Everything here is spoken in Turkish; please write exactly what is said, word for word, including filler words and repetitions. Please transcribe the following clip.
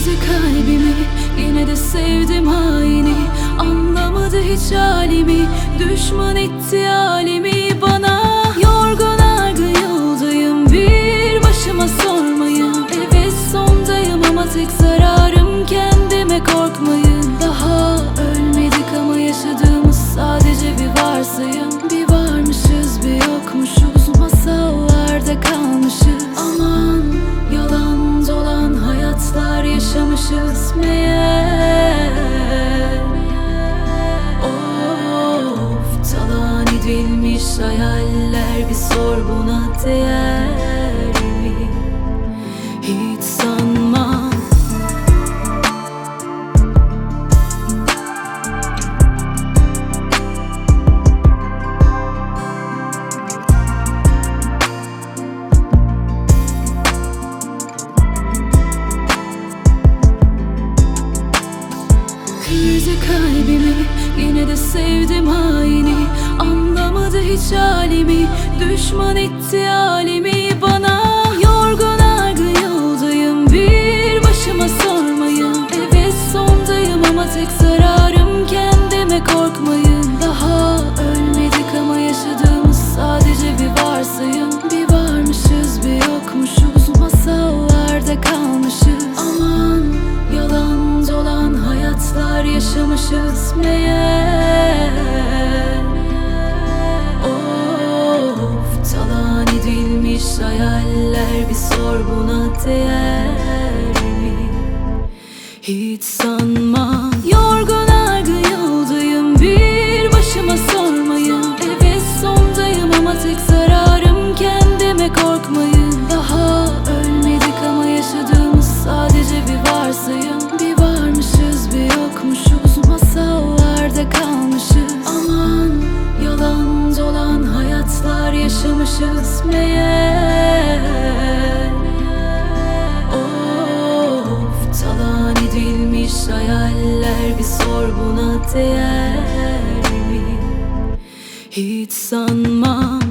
Üzdü kalbimi, yine de sevdim haini. Anlamadı hiç halimi, düşman etti halimi bana. Yorgun argın yoldayım, bir başıma sormayın. Evet sondayım ama tek zararım kendime, korkmayın. Daha ölmedik ama yaşadığımız sadece bir varsayım. Bir varmışız bir yokmuşuz, masallarda kalmışız. Aman yalan dolan hayatlar yaşamışız meğer. Of, talan edilmiş hayaller, bir sor buna değer mi? Hiç sanmam. Üzdü kalbimi, yine de sevdim haini. Anlamadı hiç halimi, düşman etti halimi bana. Yorgun argın yoldayım, bir başıma sormayın. Evet sondayım ama tek zararım kendime, korkmayın. Daha ölmedik ama yaşadığımız sadece bir varsayım. Bir varmışız bir yokmuşuz, masallarda kalmışız. Aman yalan dolan hayatlar yaşamışız meğer. Of, talan edilmiş hayaller, bir sor buna değer mi? Hiç sanmam. Yorgun argın yoldayım, bir başıma sormayın. Evet sondayım ama tek zararım kendime, korkmayın. Daha ölmedik ama yaşadığımız sadece bir varsayım. Bir varmışız bir yokmuşuz, masallarda kalmışız. Aman yalan dolan hayatlar yaşamışız meğer. Of, talan edilmiş hayaller, bir sor buna değer mi? Hiç sanmam.